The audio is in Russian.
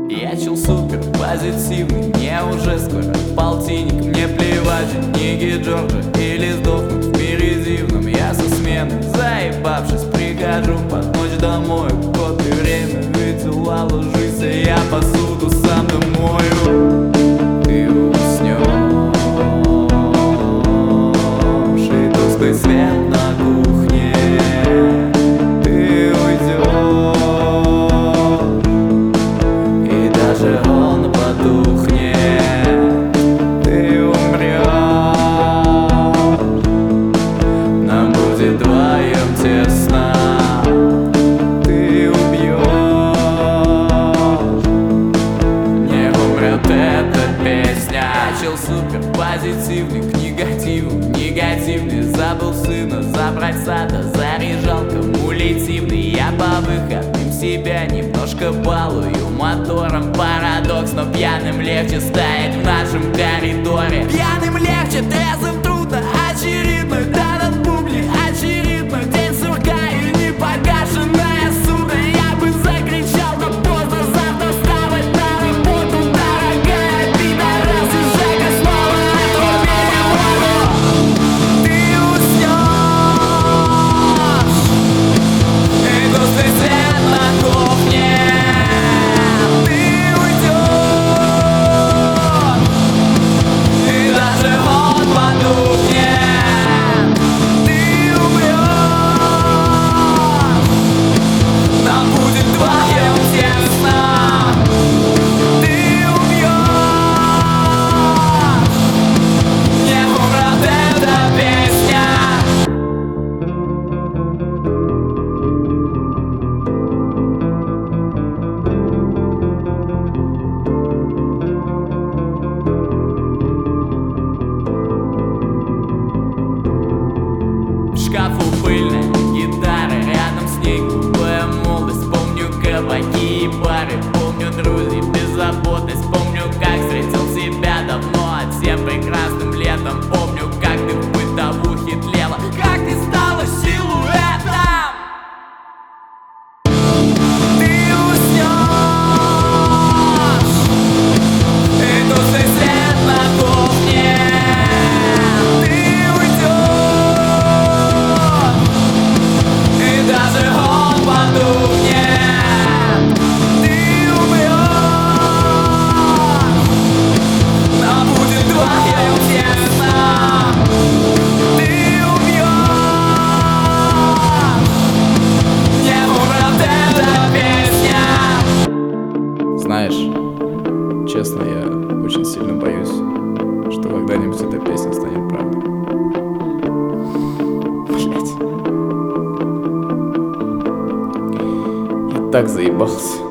Я чел супер позитивный, мне уже скоро полтинник. Мне плевать, Ники Джорджа или сдохнуть в мире дивном. Я со смены, заебавшись, прихожу под ночь домой. Код и время, выпила, ложись, а я посуду сам домою. Ты уснешь, и тусклый свет на кухне. Ты уйдешь, и даже он потухнет. Ты умрешь, нам будет вдвоем тесно. Ты убьешь, не умрет эта песня. Начал супер позитивный к негативу, негативный. Забыл сына забрать сада, заряжал кумулятивный. Я по выходным себя немножко балую мотором. Парадокс, но пьяным легче стоять в нашем коридоре. Пьяным легче, трезвым трудно, очевидно. Да над бубни, очевидно. День сурка и непогашенная суда. Я бы закричал, но поздно завтра вставать на работу. Дорогая пидорас, и Жека снова отрубили воду. Ты уснешь, и тусклый свет на кухне. Ты уйдешь, и даже он потухнет. Ты умрешь, нам будет вдвоем тесно. Ты убьешь, не умрет эта песня. В шкафу пыльная гитара, рядом с ней глупая молодость. Помню кабаки и бары, помню друзей, беззаботность. Помню, как встретил тебя давно, тем прекрасным летом. Помню, как ты в бытовухе тлела, как ты стала силуэтом. Ты уснешь, и тусклый свет на кухне. Ты уйдешь, и даже он потухнет. Ты умрешь, нам будет вдвоем тесно. Ты убьешь, не умрет эта песня. Знаешь, честно, я очень сильно боюсь, что когда-нибудь эта песня станет правдой. Блять. Я так заебался.